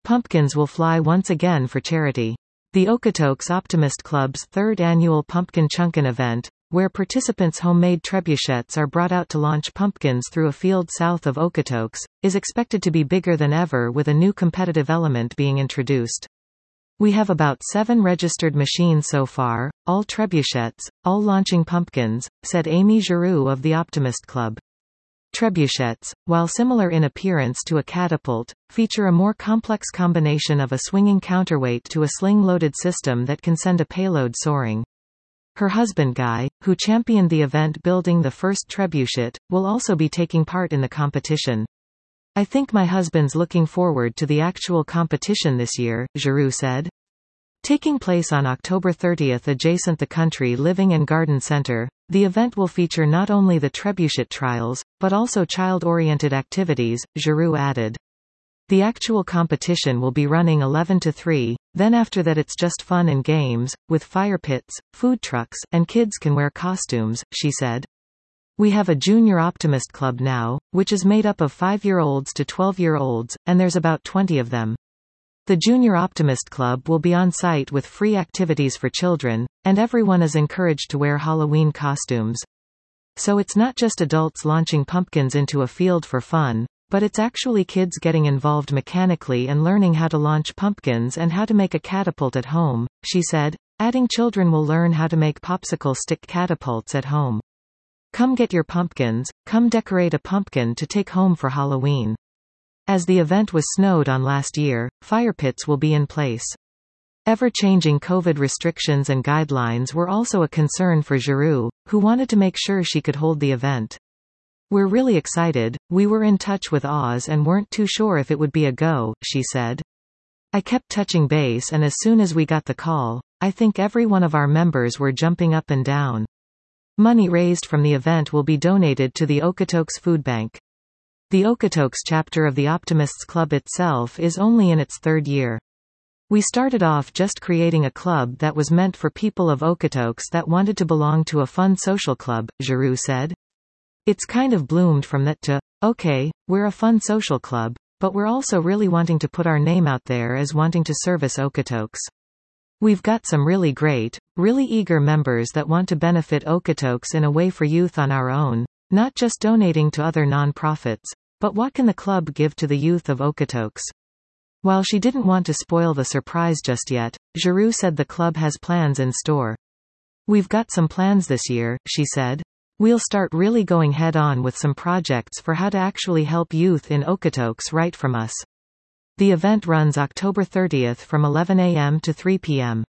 Pumpkins will fly once again for charity. The Okotoks Optimist Club's third annual Pumpkin Chunkin event, where participants' homemade trebuchets are brought out to launch pumpkins through a field south of Okotoks, is expected to be bigger than ever, with a new competitive element being introduced. We have about 7 registered machines so far, all trebuchets, all launching pumpkins, said Amy Giroux of the Optimist Club. Trebuchets, while similar in appearance to a catapult, feature a more complex combination of a swinging counterweight to a sling-loaded system that can send a payload soaring. Her husband Guy, who championed the event building the first trebuchet, will also be taking part in the competition. I think my husband's looking forward to the actual competition this year, Giroux said. Taking place on October 30 adjacent the Country Living and Garden Center, the event will feature not only the trebuchet trials, but also child-oriented activities, Giroux added. The actual competition will be running 11 to 3, then after that it's just fun and games, with fire pits, food trucks, and kids can wear costumes, she said. We have a Junior Optimist Club now, which is made up of 5-year-olds to 12-year-olds, and there's about 20 of them. The Junior Optimist Club will be on site with free activities for children, and everyone is encouraged to wear Halloween costumes. So it's not just adults launching pumpkins into a field for fun, but it's actually kids getting involved mechanically and learning how to launch pumpkins and how to make a catapult at home, she said, adding children will learn how to make popsicle stick catapults at home. Come get your pumpkins, come decorate a pumpkin to take home for Halloween. As the event was snowed on last year, fire pits will be in place. Ever-changing COVID restrictions and guidelines were also a concern for Giroux, who wanted to make sure she could hold the event. We're really excited, we were in touch with Oz and weren't too sure if it would be a go, she said. I kept touching base and as soon as we got the call, I think every one of our members were jumping up and down. Money raised from the event will be donated to the Okotoks Food Bank. The Okotoks chapter of the Optimists Club itself is only in its 3rd year. We started off just creating a club that was meant for people of Okotoks that wanted to belong to a fun social club, Giroux said. It's kind of bloomed from that to, okay, we're a fun social club, but we're also really wanting to put our name out there as wanting to service Okotoks. We've got some really great, really eager members that want to benefit Okotoks in a way for youth on our own, not just donating to other non-profits, but what can the club give to the youth of Okotoks? While she didn't want to spoil the surprise just yet, Giroux said the club has plans in store. We've got some plans this year, she said. We'll start really going head-on with some projects for how to actually help youth in Okotoks right from us. The event runs October 30 from 11 a.m. to 3 p.m.